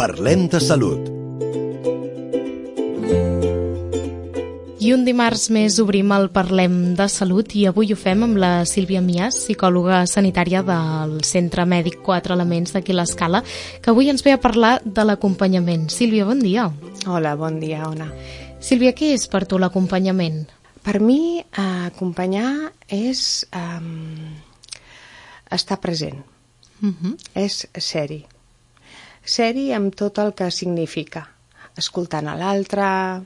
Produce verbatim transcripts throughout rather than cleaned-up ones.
Parlem de salut. I un dimarts més obrim el Parlem de Salut i avui ho fem amb la Sílvia Mias, psicòloga sanitària del Centre Mèdic Quatre Elements d'aquí l'Escala, que avui ens ve a parlar de l'acompanyament. Sílvia, bon dia. Hola, bon dia, Ona. Sílvia, què és per tu l'acompanyament? Per mi, eh, acompanyar és eh, estar present, Uh-huh. és ser-hi. Ser-hi amb tot el que significa, escoltant a l'altre,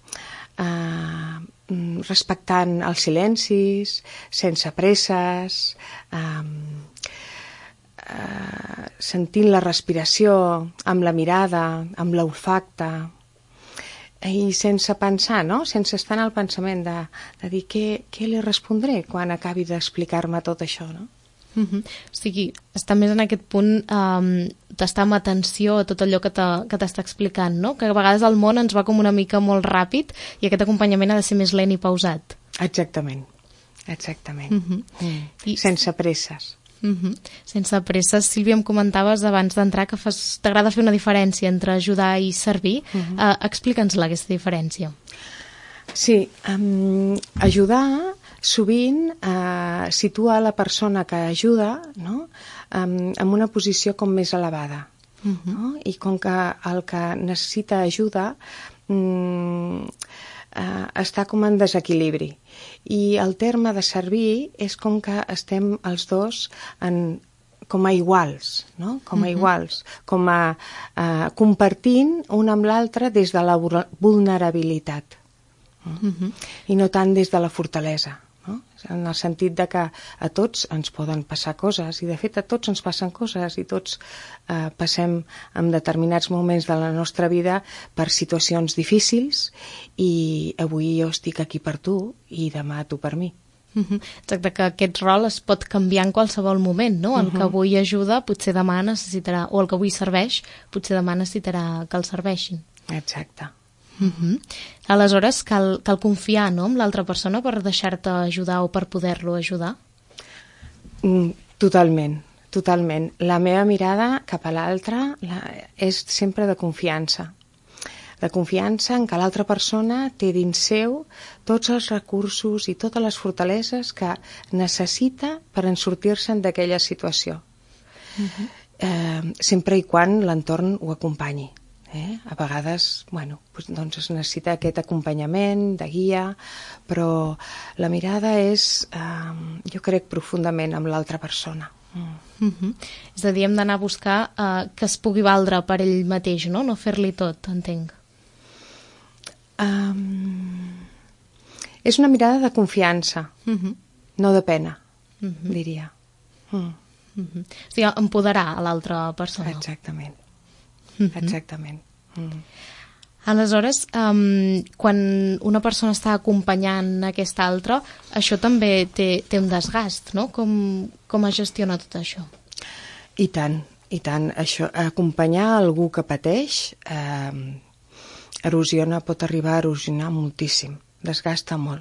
eh, respectant els silencis, sense presses, eh, eh, sentint la respiració, amb la mirada, amb l'olfacte, i sense pensar, no? Sense estar en el pensament de, de dir què, què li respondré quan acabi d'explicar-me tot això, no? Uh-huh. O sigui, està més en aquest punt um, d'estar amb atenció a tot allò que t'està explicant, no? Que a vegades el món ens va com una mica molt ràpid i aquest acompanyament ha de ser més lent i pausat. Exactament, exactament. Uh-huh. Mm. I... Sense presses. Uh-huh. Sense presses. Sílvia, em comentaves abans d'entrar que fas... t'agrada fer una diferència entre ajudar i servir. Uh-huh. uh, Explica'ns-la, aquesta diferència. Sí, um, ajudar sovint eh, situa la persona que ajuda, no? um, en una posició com més elevada. Uh-huh. No? I com que el que necessita ajuda um, eh, està com en desequilibri. I el terme de servir és com que estem els dos en, com a iguals, no? Com a uh-huh. iguals, com a eh, compartint un amb l'altre des de la vulnerabilitat. Uh-huh. I no tant des de la fortalesa, no? En el sentit de que a tots ens poden passar coses, i de fet a tots ens passen coses, i tots eh, passem en determinats moments de la nostra vida per situacions difícils, i avui jo estic aquí per tu i demà tu per mi. Uh-huh. Exacte, que aquest rol es pot canviar en qualsevol moment, no? El uh-huh. que avui ajuda potser demà necessitarà, o el que avui serveix potser demà necessitarà que el serveixin. Exacte. Uh-huh. Aleshores cal, cal confiar, no?, en l'altra persona per deixar-te ajudar o per poder-lo ajudar? Mm, totalment, totalment. La meva mirada cap a l'altre la, és sempre de confiança. De confiança en que l'altra persona té dins seu tots els recursos i totes les fortaleses que necessita per en sortir-se'n d'aquella situació. Uh-huh. eh, sempre i quan l'entorn ho acompanyi. Eh? A vegades, bueno, doncs es necessita aquest acompanyament de guia, però la mirada és, eh, jo crec, profundament amb l'altra persona. Mm. Uh-huh. És a dir, hem d'anar a buscar eh, que es pugui valdre per ell mateix, no? No fer-li tot, entenc. Um, és una mirada de confiança, uh-huh. no de pena, uh-huh. diria. Mm. Uh-huh. O sigui, empoderar a l'altra persona. Exactament. Uh-huh. Exactament. Mm. Aleshores, um, quan una persona està acompanyant aquesta altra, això també té, té un desgast, no? Com, com es gestiona tot això? I tant, i tant. Això, acompanyar algú que pateix eh, erosiona, pot arribar a erosionar moltíssim, desgasta molt.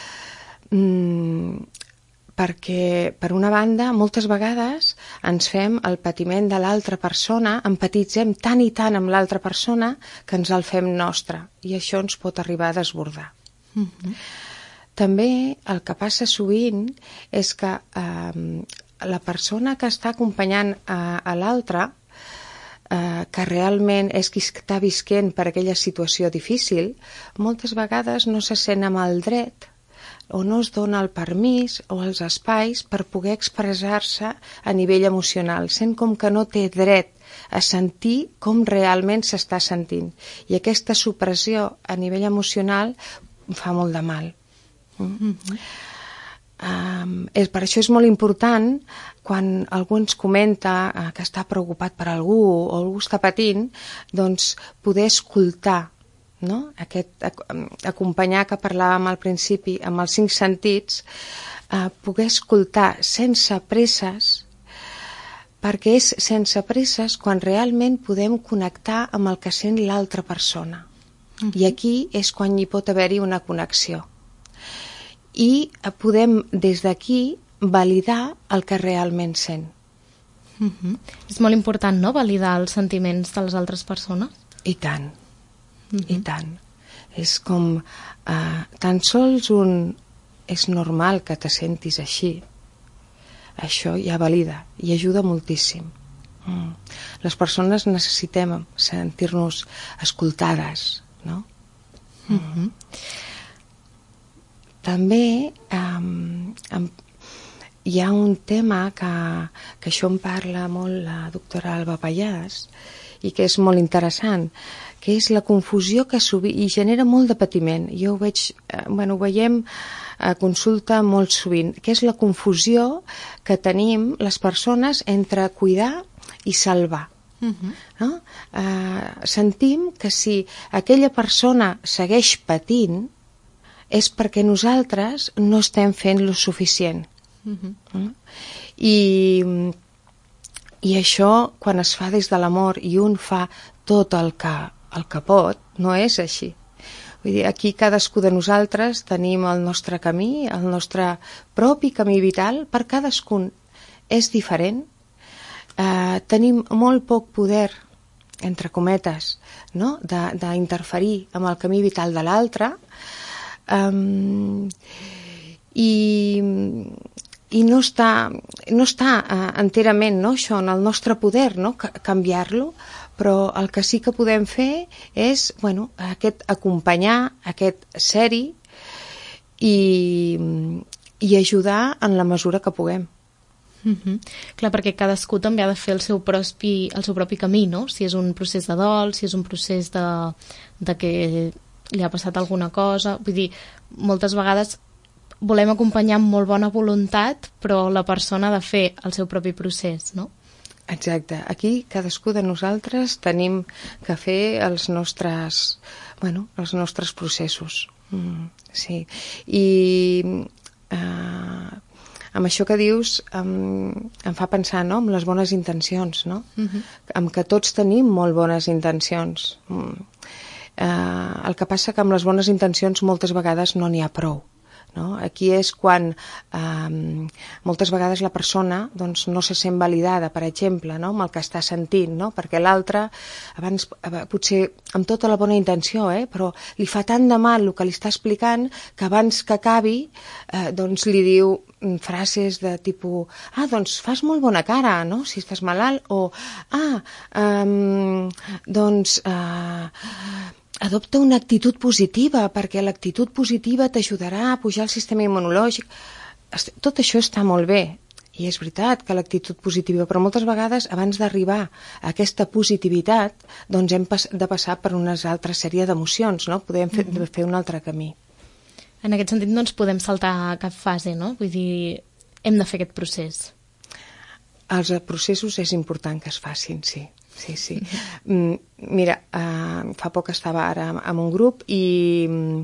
Mm, perquè, per una banda, moltes vegades ens fem el patiment de l'altra persona, empatitzem tant i tant amb l'altra persona que ens el fem nostre, i això ens pot arribar a desbordar. Uh-huh. També el que passa sovint és que eh, la persona que està acompanyant a, a l'altra, eh, que realment és qui està visquent per aquella situació difícil, moltes vegades no se sent amb el dret o no es dona el permís o els espais per poder expressar-se a nivell emocional, sent com que no té dret a sentir com realment s'està sentint. I aquesta supressió a nivell emocional fa molt de mal. Mm? Mm-hmm. Um, és, per això és molt important, quan algú ens comenta uh, que està preocupat per algú o algú està patint, doncs poder escoltar, no? Aquest acompanyar que parlàvem al principi amb els cinc sentits, eh, poder escoltar sense presses, perquè és sense presses quan realment podem connectar amb el que sent l'altra persona. Uh-huh. I aquí és quan hi pot haver-hi una connexió. I podem des d'aquí validar el que realment sent. Uh-huh. És molt important, no?, validar els sentiments de les altres persones. I tant, uh-huh. i tant. És com, uh, tan sols un... és normal que te sentis així. Això ja valida i ajuda moltíssim. Mm. Les persones necessitem sentir-nos escoltades, no? Mm-hmm. També um, um, hi ha un tema que, que això en parla molt la doctora Alba Pallàs i que és molt interessant, que és la confusió que sovint, i genera molt de patiment. Jo ho veig, eh, bueno, ho veiem a consulta molt sovint, que és la confusió que tenim les persones entre cuidar i salvar. Uh-huh. No? Uh, sentim que si aquella persona segueix patint és perquè nosaltres no estem fent lo suficient. Uh-huh. Uh? I, i això, quan es fa des de l'amor i un fa tot el que, el que pot, no és així. Vull dir, aquí cadascú de nosaltres tenim el nostre camí, el nostre propi camí vital, per cadascun és diferent. Eh, tenim molt poc poder, entre cometes, no?, d'interferir amb el camí vital de l'altre, um, i, i no està, no està uh, enterament, no?, això en el nostre poder, no?, canviar-lo, però el que sí que podem fer és, bueno, aquest acompanyar, aquest ser-hi i, i ajudar en la mesura que puguem. Mm-hmm. Clar, perquè cadascú també ha de fer el seu propi, el seu propi camí, no? Si és un procés de dol, si és un procés de, de que li ha passat alguna cosa. Vull dir, moltes vegades volem acompanyar amb molt bona voluntat, però la persona ha de fer el seu propi procés, no? Exacte. Aquí cadascú de nosaltres tenim que fer els nostres, bueno, els nostres processos. Mm, sí. I eh, amb això que dius em, em fa pensar, no?, en les bones intencions, no? Uh-huh. En que tots tenim molt bones intencions. Mm. Eh, el que passa que amb les bones intencions moltes vegades no n'hi ha prou. No? Aquí és quan eh, moltes vegades la persona doncs, no se sent validada, per exemple, no?, amb el que està sentint, no? Perquè l'altre, abans, potser amb tota la bona intenció, eh, però li fa tant de mal el que li està explicant que abans que acabi eh, doncs li diu frases de tipus, ah, doncs fas molt bona cara, no?, si estàs malalt, o ah, um, doncs eh, adopta una actitud positiva, perquè l'actitud positiva t'ajudarà a pujar el sistema immunològic. Tot això està molt bé, i és veritat que l'actitud positiva, però moltes vegades abans d'arribar a aquesta positivitat doncs hem de passar per una altra sèrie d'emocions, no? Podem fer, mm-hmm. fer un altre camí. En aquest sentit no ens podem saltar cap fase, no? Vull dir, hem de fer aquest procés. Els processos és important que es facin, sí. Sí, sí. Mm, mira, uh, fa poc estava ara amb un grup i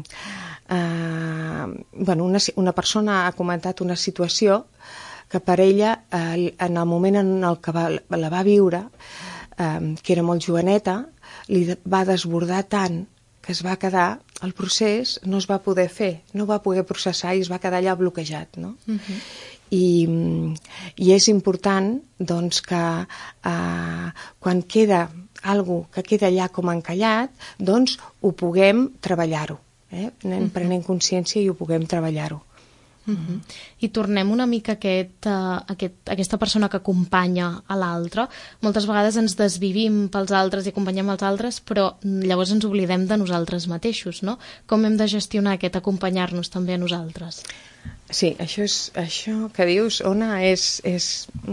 uh, bueno, una, una persona ha comentat una situació que per ella, uh, en el moment en el que va, la va viure, uh, que era molt joveneta, li va desbordar tant que es va quedar, el procés no es va poder fer, no va poder processar i es va quedar allà bloquejat, no? Uh-huh. I, i és important doncs, que eh, quan queda alguna que queda allà com encallat, doncs ho puguem treballar-ho, eh? Anem uh-huh. prenent consciència i ho puguem treballar-ho. Uh-huh. I tornem una mica a aquest, uh, aquest, aquesta persona que acompanya a l'altre. Moltes vegades ens desvivim pels altres i acompanyem els altres, però llavors ens oblidem de nosaltres mateixos, no? Com hem de gestionar aquest acompanyar-nos també a nosaltres? Sí, això, és, això que dius, Ona, és, és,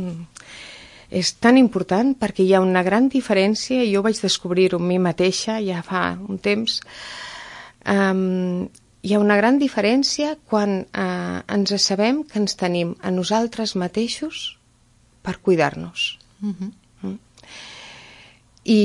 és tan important perquè hi ha una gran diferència, i jo vaig descobrir-ho en mi mateixa ja fa un temps. Um, hi ha una gran diferència quan uh, ens sabem que ens tenim a nosaltres mateixos per cuidar-nos. Uh-huh. Mm. I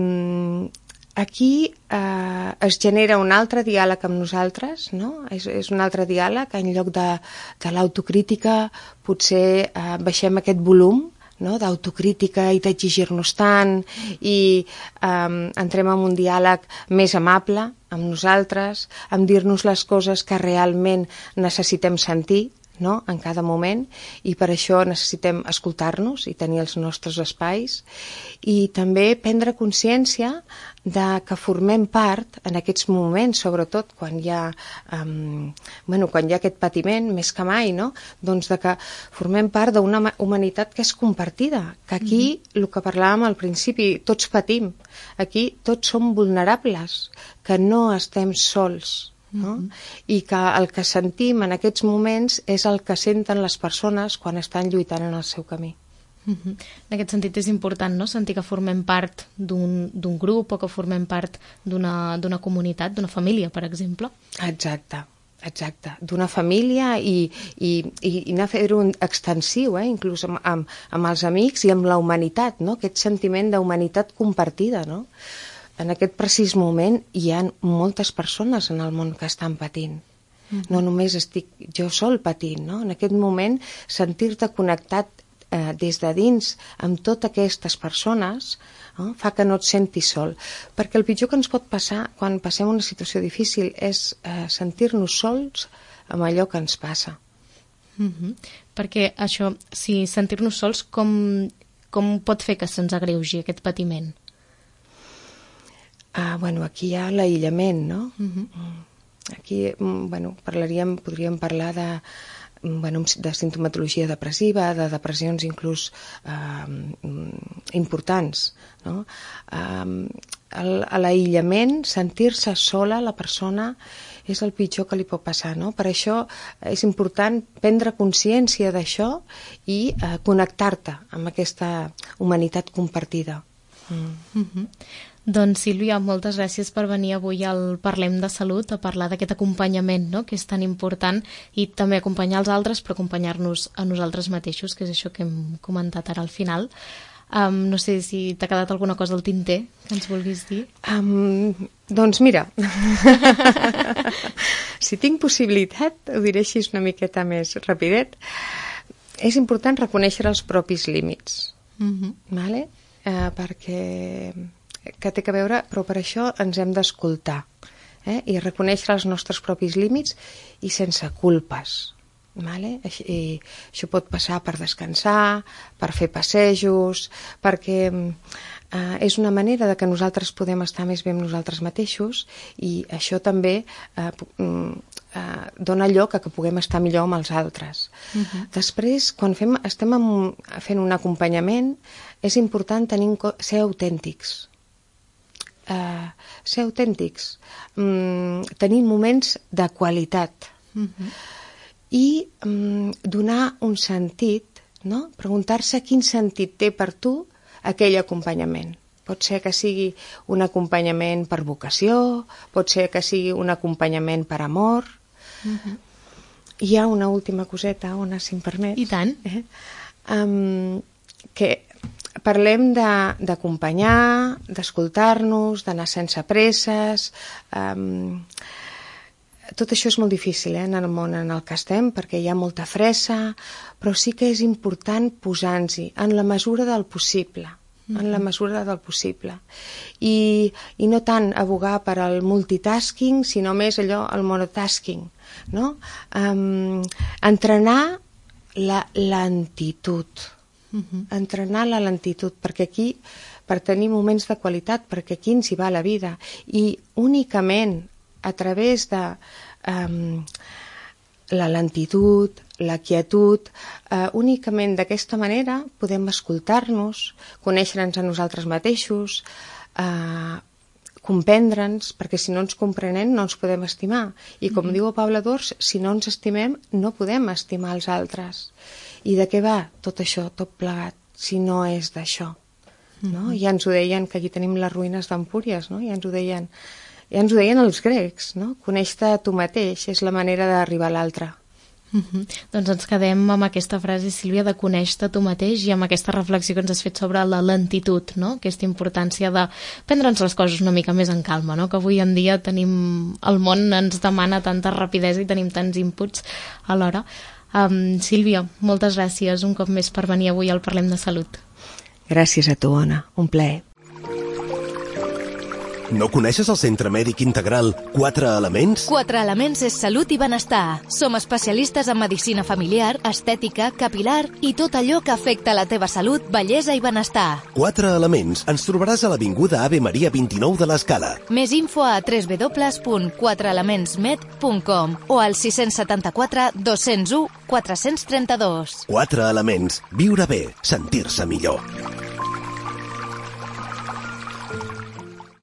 aquí eh, es genera un altre diàleg amb nosaltres, no? És, és un altre diàleg, en lloc de, de l'autocrítica potser eh, baixem aquest volum, no? D'autocrítica i d'exigir-nos tant, i eh, entrem en un diàleg més amable amb nosaltres, amb dir-nos les coses que realment necessitem sentir, no?, en cada moment, i per això necessitem escoltar-nos i tenir els nostres espais, i també prendre consciència de que formem part en aquests moments, sobretot quan hi ha, um, bueno, quan hi ha aquest patiment, més que mai, no?, doncs de que formem part d'una humanitat que és compartida, que aquí, mm-hmm. el que parlàvem al principi, tots patim, aquí tots som vulnerables, que no estem sols, no? Mm-hmm. I que el que sentim en aquests moments és el que senten les persones quan estan lluitant en el seu camí. Mm-hmm. En aquest sentit és important, no?, sentir que formem part d'un d'un grup o que formem part d'una d'una comunitat, d'una família, per exemple. Exacte. Exacte, d'una família i, i, i, i anar a fer-ho extensiu, eh? Inclús amb, amb, amb els amics i amb la humanitat, no? Aquest sentiment d'humanitat compartida, no? En aquest precís moment hi ha moltes persones en el món que estan patint. Mm-hmm. No només estic jo sol patint, no? En aquest moment sentir-te connectat eh, des de dins amb totes aquestes persones, no?, fa que no et sentis sol, perquè el pitjor que ens pot passar quan passem una situació difícil és eh, sentir-nos sols amb allò que ens passa. Mm-hmm. Perquè això, si sentir-nos sols, com, com pot fer que se'ns agreugi aquest patiment? Ah, bueno, aquí hi ha l'aïllament, no? Mm-hmm. Aquí, bueno, parlaríem, podríem parlar de bueno, de sintomatologia depressiva, de depressions inclús eh, importants, no? Eh, l'aïllament, sentir-se sola, la persona, és el pitjor que li pot passar, no? Per això és important prendre consciència d'això i eh, connectar-te amb aquesta humanitat compartida. Mm. Mm-hmm. Doncs Sílvia, moltes gràcies per venir avui al Parlem de Salut a parlar d'aquest acompanyament, no?, que és tan important, i també acompanyar els altres, però acompanyar-nos a nosaltres mateixos, que és això que hem comentat ara al final. Um, no sé si t'ha quedat alguna cosa al tinter que ens vulguis dir. Um, doncs mira, si tinc possibilitat, ho diré així una miqueta més rapidet. És important reconèixer els propis límits, mm-hmm. vale? uh, perquè... que té que veure, però per això ens hem d'escoltar, eh? I reconèixer els nostres propis límits i sense culpes. Vale? I això pot passar per descansar, per fer passejos, perquè eh, és una manera de que nosaltres podem estar més bé amb nosaltres mateixos, i això també eh, eh, dona lloc a que puguem estar millor amb els altres. Uh-huh. Després, quan fem, estem amb, fent un acompanyament, és important tenir, ser autèntics. Uh, ser autèntics, um, tenir moments de qualitat, uh-huh. i um, donar un sentit, no? Preguntar-se quin sentit té per tu aquell acompanyament. Pot ser que sigui un acompanyament per vocació, pot ser que sigui un acompanyament per amor. Uh-huh. Hi ha una última coseta, Ona, si em permets. I tant. Eh? Um, que parlem d'acompanyar, de, d'escoltar-nos, d'anar sense presses. Um, tot això és molt difícil, eh, en el món en el que estem, perquè hi ha molta fressa, però sí que és important posar-nos-hi en la mesura del possible, mm-hmm. en la mesura del possible. I, i no tant abogar per al multitasking, sinó més allò, el monotasking, no? Um, entrenar la lentitud. Uh-huh. Entrenar la lentitud, perquè aquí, per tenir moments de qualitat, perquè aquí ens hi va la vida, i únicament a través de um, la lentitud, la quietud, uh, únicament d'aquesta manera podem escoltar-nos, conèixer-nos a nosaltres mateixos, uh, comprendre'ns, perquè si no ens comprenem no ens podem estimar, i com uh-huh. diu Pablo Dors, si no ens estimem no podem estimar els altres. I de què va tot això, tot plegat, si no és d'això? No? Mm-hmm. Ja ens ho deien, que aquí tenim les ruïnes d'Empúries, no? Ja ens ho deien, ja ens ho deien els grecs, no? Coneix-te a tu mateix, és la manera d'arribar a l'altre. Mm-hmm. Doncs ens quedem amb aquesta frase, Sílvia, de conèixer-te tu mateix, i amb aquesta reflexió que ens has fet sobre la lentitud, no? Aquesta importància de prendre'ns les coses una mica més en calma, no? Que avui en dia tenim, el món ens demana tanta rapidesa i tenim tants inputs alhora. Um, Sílvia, moltes gràcies un cop més per venir avui al Parlem de Salut. Gràcies a tu, Ona, un plaer. No coneixes el Centre Mèdic Integral Quatre Elements? Quatre Elements és salut i benestar. Som especialistes en medicina familiar, estètica, capilar i tot allò que afecta la teva salut, bellesa i benestar. Quatre Elements. Ens trobaràs a l'Avinguda Ave Maria vint-i-nou de l'Escala. Més info a w w w punt quatre elements med punt com o al sis set quatre, dos zero u, quatre tres dos. Quatre Elements. Viure bé, sentir-se millor.